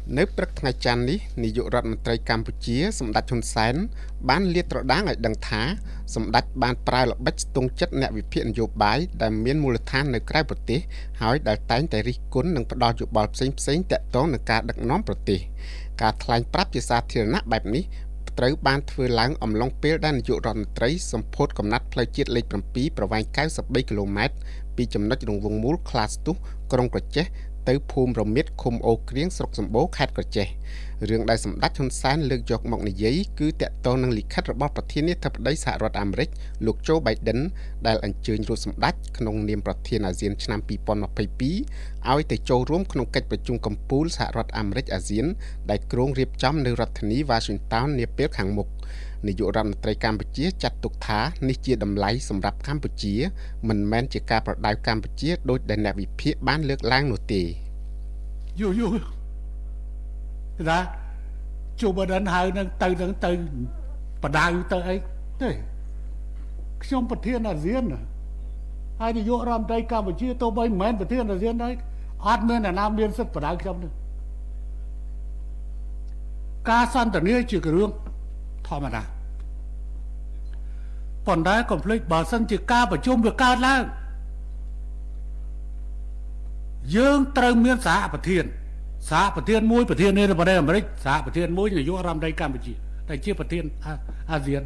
នៅព្រឹកថ្ងៃច័ន្ទនេះនាយករដ្ឋមន្ត្រីកម្ពុជាសម្ដេចហ៊ុនសែនបានលាតត្រដាងឲ្យដឹងថាសម្ដេចបានប្រើល្បិចស្ទង់ចិត្តអ្នកវិភាគនយោបាយដែលមានមូលដ្ឋាននៅក្រៅប្រទេសហើយដែលតែងតែរិះគន់និងផ្ដល់យោបល់ផ្សេងៗទាក់ទងនឹងការដឹកនាំប្រទេសការថ្លែងប្រាប់ជាសាធារណៈបែបនេះត្រូវបានធ្វើឡើងអំឡុងពេលដែលនាយករដ្ឋមន្ត្រីសម្ពោធកំណត់ផ្លូវជាតិលេខ7ប្រវែង93គីឡូម៉ែត្រពីចំណុចរង្វង់មូលខ្លាស្ទុះក្រុងក្រចេះទៅភូមិរមៀតឃុំអូក្រៀងស្រុកសម្បូរខេត្តក្រចេះរឿងដែលសម្ដេចហ៊ុនសែនលើកយកមកនិយាយគឺតាក់ទងនឹងលិខិតរបស់ប្រធានាធិបតីសហរដ្ឋអាមេរិកលោក Joe Biden ដែលអញ្ជើញរដ្ឋសម្ដេចក្នុងនាមប្រធានអាស៊ានឆ្នាំ2022ឲ្យទៅចូលរួមក្នុងកិច្ចប្រជុំកំពូលសហរដ្ឋអាមេរិកអាស៊ានដែលគ្រោងរៀបចំនៅរដ្ឋធានី Washington នាពេលខាងមុខនាយករដ្ឋមន្ត្រីកម្ពុជាចាត់ទុកថានេះជាតម្លៃសម្រាប់កម្ពុជាមិនមែនជាការប្រដៅកម្ពុជាដោយដែលអ្នកវិភាគបានលើកឡើងនោះទេយូណាជួបដល់ហើយនឹងទៅបដៅទៅអីទេខ្ញុំប្រធានអាស៊ានហើយនាយករដ្ឋមន្ត្រីកម្ពុជាទោះបីមិនមែនប្រធានអាស៊ានដែរអត់មានអ្នកណាមានសិទ្ធិបដៅខ្ញុំទេការសន្ទនាជារឿងធម្មតាប៉ុន្តែកុំភ្លេចបើសិនជាការប្រជុំវាកើតឡើងយើងត្រូវមានសហប្រធានមួយប្រធាននាយករដ្ឋមន្ត្រីអាមេរិកសហប្រធានមួយនាយករដ្ឋមន្ត្រីកម្ពុជាដែលជាប្រធានអាស៊ាន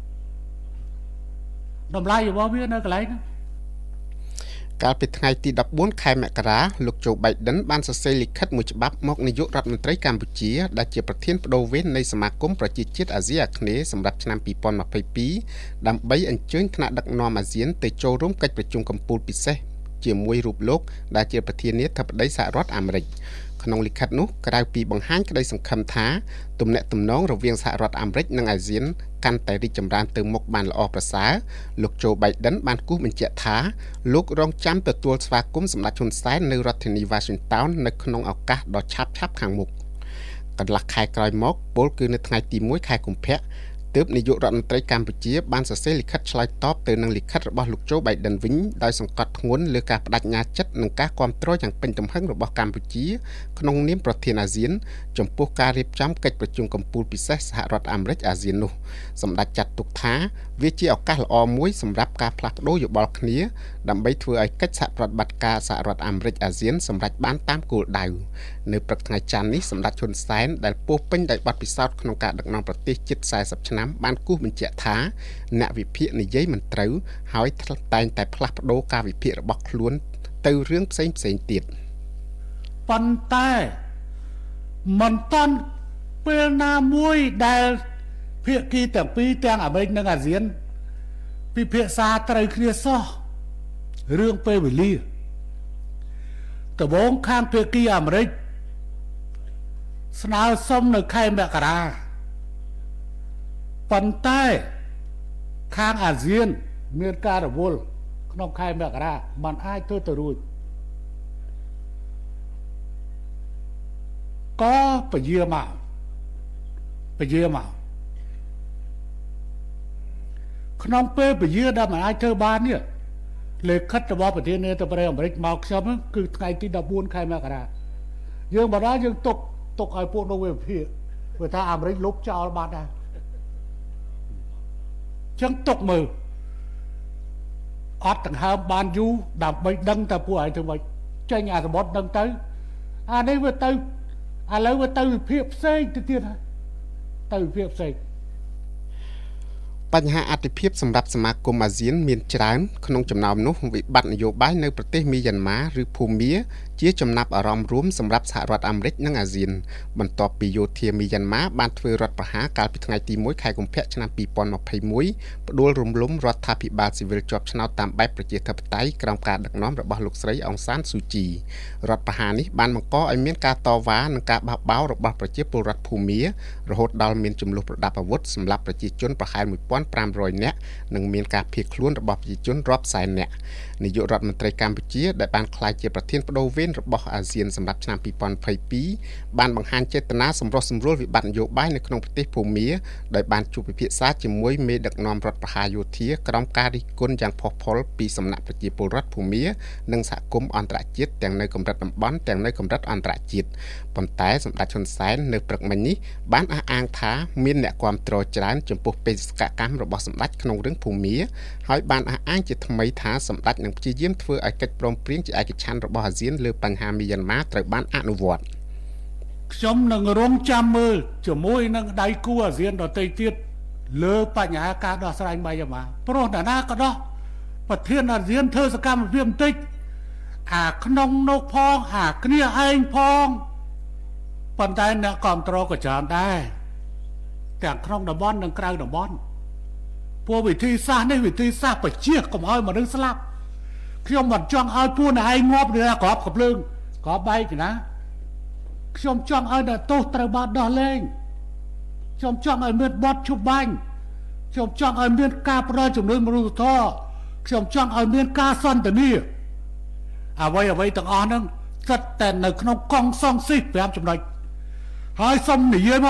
តម្លៃរបស់វានៅកន្លែងហ្នឹងកាលពីថ្ងៃទី14ខែមករាលោក Joe Biden បានសរសេរលិខិតមួយច្បាប់មកនាយករដ្ឋមន្ត្រីកម្ពុជាដែលជាប្រធានបដូវវេននៃសមាគមប្រជាជាតិអាស៊ីអាគ្នេយ៍សម្រាប់ឆ្នាំ2022ដើម្បីអញ្ជើញថ្នាក់ដឹកនាំអាស៊ានទៅចូលរួមកិច្ចប្រជុំកំពូលពិសេសជាមួយរូបលោកដែលជាប្រធានាធិបតីសហរដ្ឋអាមេរិកក្នុងលិខិតនោះក្រៅពីបង្ហាញក្តីសង្ឃឹមថាទំនាក់ទំនងរវាងសហរដ្ឋអាមេរិកនិងអាស៊ានកាន់តែរីកចម្រើនទៅមុខបានល្អប្រសើរលោក Joe Biden បានគូសបញ្ជាក់ថាលោករងចាំទទួលស្វាគមន៍សម្ដេចហ៊ុនសែននៅរដ្ឋធានី Washington នៅក្នុងឱកាសដ៏ឆាប់ខាងមុខកន្លះខែក្រោយមកពលគឺនៅថ្ងៃទី1ខែកុម្ភៈទើបនាយករដ្ឋមន្ត្រីកម្ពុជាបានសរសេរលិខិតឆ្លើយតបទៅនឹងលិខិតរបស់លោក Joe Biden វិញដោយសង្កត់ធ្ងន់លើការបដិញ្ញាចិត្តនិងការគាំទ្រយ៉ាងពេញទំហឹងរបស់កម្ពុជាក្នុងនាមប្រធានអាស៊ានចំពោះការរៀបចំកិច្ចប្រជុំកំពូលពិសេសសហរដ្ឋអាមេរិកអាស៊ាននោះសម្ដេចចាត់ទុកថាវាជាឱកាសល្អមួយសម្រាប់ការផ្លាស់ប្ដូរយោបល់គ្នាដើម្បីធ្វើឲ្យកិច្ចសហប្រតិបត្តិការសហរដ្ឋអាមេរិកអាស៊ានសម្រេចបានតាមគោលដៅនៅព្រឹកថ្ងៃច័ន្ទនេះសម្ដេចហ៊ុនសែនដែលពោរពេញដោយបទពិសោធន៍ក្នុងការដឹកនាំប្រទេសជិត40ឆ្នាំបានគូសបញ្ជាក់ថាអ្នកវិភាគនិយាយមិនត្រូវហើយតែងតែផ្លាស់ប្ដូរការវិភាគរបស់ខ្លួនទៅរឿងផ្សេងទៀតប៉ុន្តែមិនតាន់ពេលណាមួយដែលភាគីទាំងពីរទាំងអាមេរិកនិងអាស៊ានពិភាក្សាត្រូវគ្នាសោះរឿងពេលវេលាដំបូងខាងភាគីអាមេរិកស្នើសុំនៅខែមករាប៉ុន្តែខាងអាស៊ានមានការរវល់ក្នុងខែមករាมันអាចធ្វើទៅរួចក៏ពជាមកក្នុងពេលពជាដែលมันអាចធ្វើបាននេះលិខិតរបស់ប្រធានាធិបតីអាមេរិកមកខ្ញុំគឺថ្ងៃទី14ខែមករាយើងបើដល់យើងទុកឲ្យពួកនោះវាវិភាគវាថាអាមេរិកលុបចោលបាត់ហើយចឹងទុកមើលអត់ដង្ហើមបានយូរដើម្បីដឹងតែពួកឯងធ្វើម៉េចចេញអាសមុទ្រដឹងទៅអានេះវាទៅឥឡូវវាទៅវិភាគផ្សេងទៅទៀតហើយទៅវិភាគផ្សេងបញ្ហាអតិភិបសម្រាប់សមាគមអាស៊ានមានច្រើនក្នុងចំណោមនោះវិបត្តិនយោបាយនៅប្រទេសមីយ៉ាន់ម៉ាឬភូមាជាចំណាប់អារម្មណ៍រួមសម្រាប់សហរដ្ឋអាមេរិកនិងអាស៊ានបន្ទាប់ពីយោធាមីយ៉ាន់ម៉ាបានធ្វើរដ្ឋប្រហារកាលពីថ្ងៃទី1ខែកុម្ភៈឆ្នាំ2021ផ្ដួលរំលំរដ្ឋាភិបាលស៊ីវិលជាប់ឆ្នោតតាមបែបប្រជាធិបតេយ្យក្រោមការដឹកនាំរបស់លោកស្រីអង្សានស៊ូជីរដ្ឋប្រហារនេះបានបង្កឲ្យមានការតវ៉ានិងការបះបោររបស់ប្រជាពលរដ្ឋភូមារហូតដល់មានចំនួនប្រដាប់អាវុធសម្រាប់ប្រជាជនប្រហែល1500នាក់និងមានការភៀសខ្លួនរបស់ប្រជាជនរាប់សែននាក់នាយករដ្ឋមន្ត្រីកម្ពុជាដែលបានក្លាយជាប្រធានបដូវវេននរបស់អាស៊ានសម្រាប់ឆ្នាំ2022បានបង្ហាញចេតនាសម្រុះសម្រួលវិបត្តិនយោបាយនៅក្នុងប្រទេសភូមាដោយបានជួបពិភាក្សាជាមួយមេដឹកនាំរដ្ឋបហាយោធាក្រោមការរិះគន់យ៉ាងផុសផុលពីសំណាក់ប្រជាពលរដ្ឋភូមានិងសហគមន៍អន្តរជាតិទាំងនៅកម្រិតតំបន់ទាំងនៅកម្រិតអន្តរជាតិប៉ុន្តែសម្ដេចហ៊ុនសែននៅព្រឹកមិញនេះបានអះអាងថាមានអ្នកគាំទ្រច្រើនចំពោះបេសកកម្មរបស់សម្ដេចក្នុងរឿងភូមាហើយបានអះអាងជាថ្មីថាសម្ដេចនឹងព្យាយាមធ្វើឲ្យកិច្ចព្រមព្រៀងជាឯកច្ឆន្ទរបស់អាស៊ានលើបញ្ហាមីយ៉ាន់ម៉ាត្រូវបានអនុវត្តខ្ញុំនឹងរងចាំមើលជាមួយនឹងដៃគូអាស៊ានដទៃទៀតលើបញ្ហាការដោះស្រាយមីយ៉ាន់ម៉ាព្រោះតាណាក៏ដោះប្រធានអាស៊ានធ្វើសកម្មភាពបន្តិចអាក្នុងនោះផងអាគ្នាឯងផងប៉ុន្តែអ្នកគ្រប់គ្រងក៏ច្រើនដែរទាំងក្នុងតំបន់និងក្រៅតំបន់ពួកវិធីសាស្ត្រនេះវិធីសាស្ត្របជាកុំឲ្យមនុស្សស្លាប់ខ្ញុំមិនចង់ឲ្យពួកអ្នកឯងងាប់ឬក្របកភ្លើងក្របបែកណាខ្ញុំចង់ឲ្យអ្នកទោសត្រូវបានដោះលែងខ្ញុំចង់ឲ្យមានបទឈប់បាញ់ខ្ញុំចង់ឲ្យមានការផ្ដល់ជំនួយមនុស្សធម៌ខ្ញុំចង់ឲ្យមានការសន្ទនាអ្វីទាំងអស់ហ្នឹងស្ថិតតែនៅក្នុងកង់សង្ស៊ី5ចំណុចហើយសូមនិយាយមក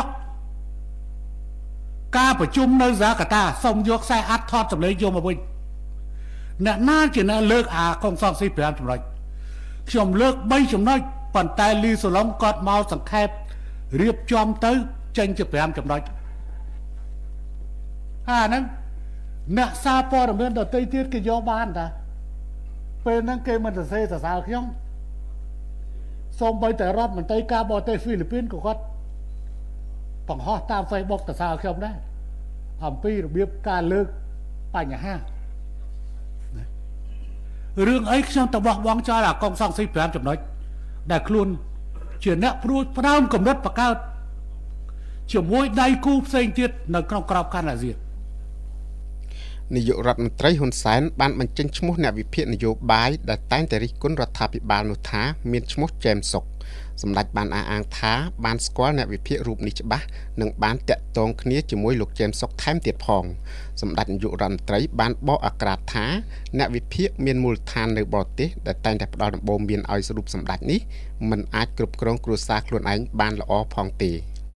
ការប្រជុំនៅហ្សាកាតាសូមយកខ្សែអាត់ថតសម្លេងយកមកវិញអ្នកណាជាអ្នកលើកកង់សង្ស៊ី5ចំណុចខ្ញុំលើក3ចំណុចប៉ុន្តែលីសូឡុងគាត់មកសង្ខេបរៀបចំទៅចេញជា5ចំណុចហ្នឹងអ្នកសារព័ត៌មានដទៃទៀតគេយកបានតាពេលហ្នឹងគេមិនសរសេរសរសើរខ្ញុំសូម្បីតែរដ្ឋមន្ត្រីការបរទេសហ្វីលីពីនក៏គាត់បង្ហោះតាម Facebook សរសើរខ្ញុំដែរអំពីរបៀបការលើកបញ្ហារឿងអីខ្ញុំទៅបោះបង់ចោលអាកងសង្ស៊ី5ចំណុចដែលខ្លួនជាអ្នកព្រួយផ្ដើមកម្រិតបកើតជាមួយដៃគូផ្សេងទៀតនៅក្នុងក្របខ័ណ្ឌអាស៊ាននាយករដ្ឋមន្ត្រីហ៊ុនសែនបានបញ្ចេញឈ្មោះអ្នកវិភាគនយោបាយដែលតែងតែរិះគន់រដ្ឋាភិបាលនោះថាមានឈ្មោះចែមសុកសម្ដេចបានអះអាងថាបានស្គាល់អ្នកវិភាគរូបនេះច្បាស់និងបានតាក់ទងគ្នាជាមួយលោកចែមសុកថែមទៀតផងសម្ដេចនាយករដ្ឋមន្ត្រីបានបកអាក្រាតថាអ្នកវិភាគមានមូលដ្ឋាននៅបរទេសដែលតែងតែផ្ដល់ដំបូន្មានឲ្យរូបសម្ដេចនេះមិនអាចគ្រប់គ្រងគ្រួសារខ្លួនឯងបានល្អផងទេ